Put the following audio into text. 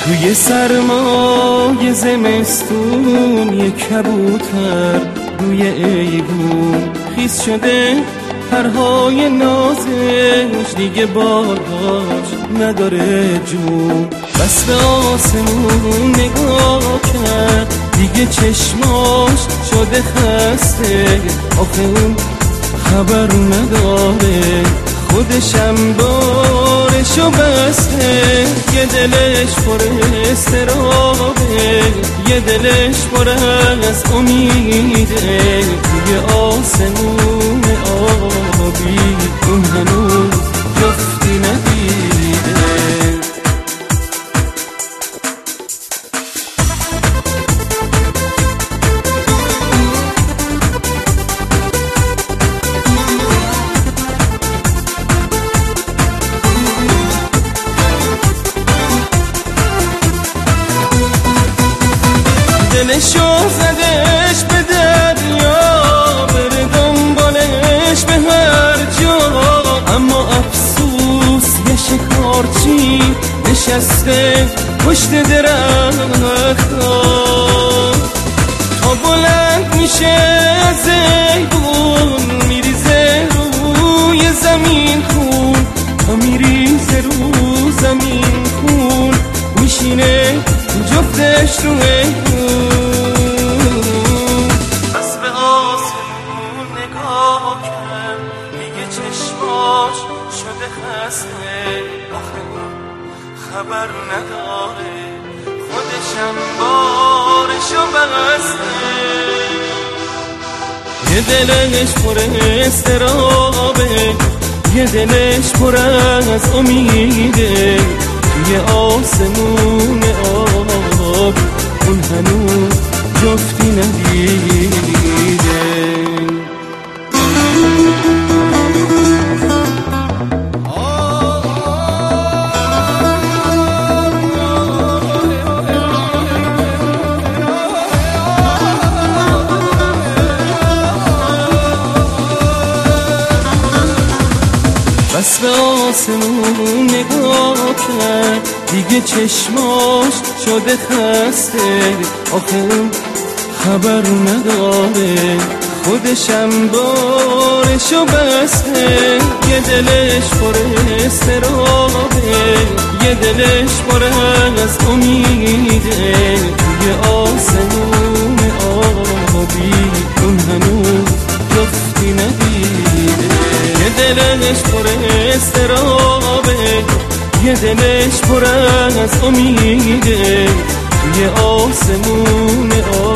توی سرمای زمستون یه کبوتر روی ایوون خیس شده، پرهای نازش دیگه باداش نداره جون. بس به آسمون نگاه کرد دیگه چشماش شده خسته، آخه اون خبر نداره خودشم بارشو بسته. یه دلش پر استرابه، یه دلش پر از امیده، توی آسمون آبی اون هنوز جفتی ندیده. دلشو زدش به دریا، بره دنبالش به هر جا، اما افسوس یه شکارچی نشسته پشت درخت‌ها. تا بلند میشه از ایوون میریزه روی زمین خون، تا میریزه رو زمین خون میشینه جفتش رو ایوون. بس به آسمون نگاه کرد دیگه چشماش شده خسته، آخه اون خبر نداره خودشم بارشو بسته. یه دلش پر استرابه، یه دلش پر از امیده، توی آسمون آب اون هنوز جفتی ندیده. بس به آسمون نگاه کرد دیگه چشماش شده خسته، آخه اون خبر نداره خودشم بارشو بسته. یه دلش پر استرابه، یه دلش پر از امیده، توی آسمون آبی اون هنوز جفتی ندیده. یه دلش پر استرابه، یه دلش پر از امیده، توی آسمون